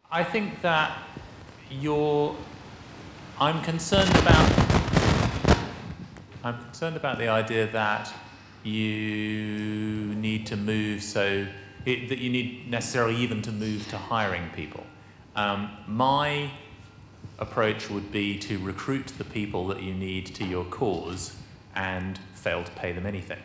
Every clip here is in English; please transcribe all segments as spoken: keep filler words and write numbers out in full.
I think that you're, I'm concerned about, I'm concerned about the idea that you need to move so, it, that you need necessarily even to move to hiring people. Um, my approach would be to recruit the people that you need to your cause and fail to pay them anything.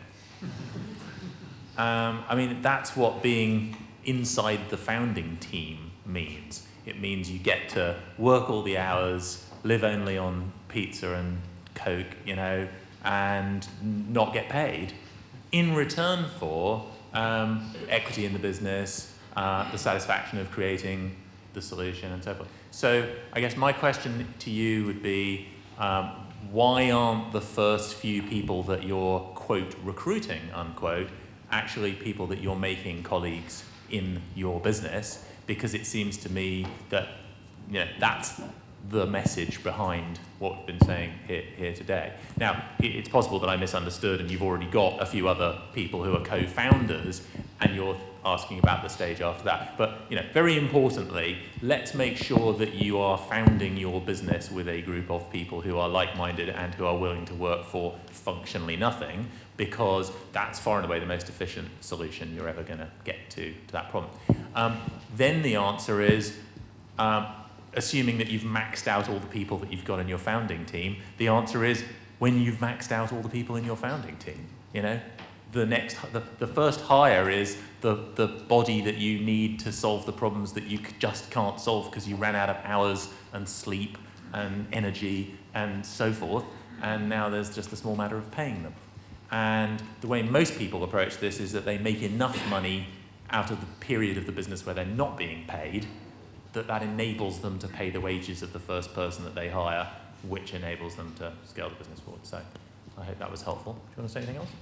um, I mean, that's what being inside the founding team means. It means you get to work all the hours, live only on pizza and Coke, you know, and not get paid, in return for um, equity in the business, uh, the satisfaction of creating the solution, and so forth. So I guess my question to you would be, um, why aren't the first few people that you're, quote, recruiting, unquote, actually people that you're making colleagues in your business? Because it seems to me that, you know, that's the message behind what we've been saying here, here today. Now, it's possible that I misunderstood and you've already got a few other people who are co-founders and you're asking about the stage after that. But, you know, very importantly, let's make sure that you are founding your business with a group of people who are like-minded and who are willing to work for functionally nothing, because that's far and away the most efficient solution you're ever going to get to, to that problem. Um, then the answer is, um, assuming that you've maxed out all the people that you've got in your founding team, the answer is when you've maxed out all the people in your founding team. You know, the next, the, the first hire is the, the body that you need to solve the problems that you just can't solve because you ran out of hours and sleep and energy and so forth, and now there's just a small matter of paying them. And the way most people approach this is that they make enough money out of the period of the business where they're not being paid, that that enables them to pay the wages of the first person that they hire, which enables them to scale the business forward. So I hope that was helpful. Do you want to say anything else?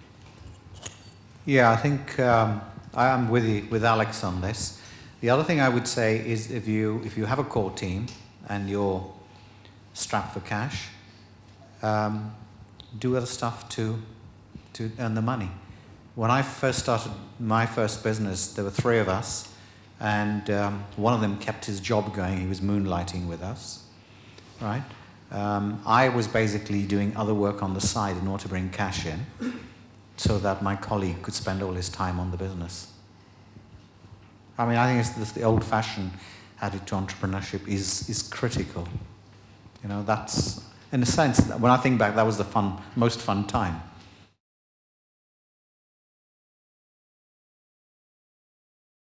Yeah, I think um, I am with you, with Alex on this. The other thing I would say is if you if you have a core team and you're strapped for cash, um, do other stuff to to earn the money. When I first started my first business, there were three of us, and um, one of them kept his job going. He was moonlighting with us, right? Um, I was basically doing other work on the side in order to bring cash in, so that my colleague could spend all his time on the business. I mean, I think it's this, the old-fashioned attitude to entrepreneurship is is critical. You know, that's, in a sense, when I think back, that was the fun, most fun time.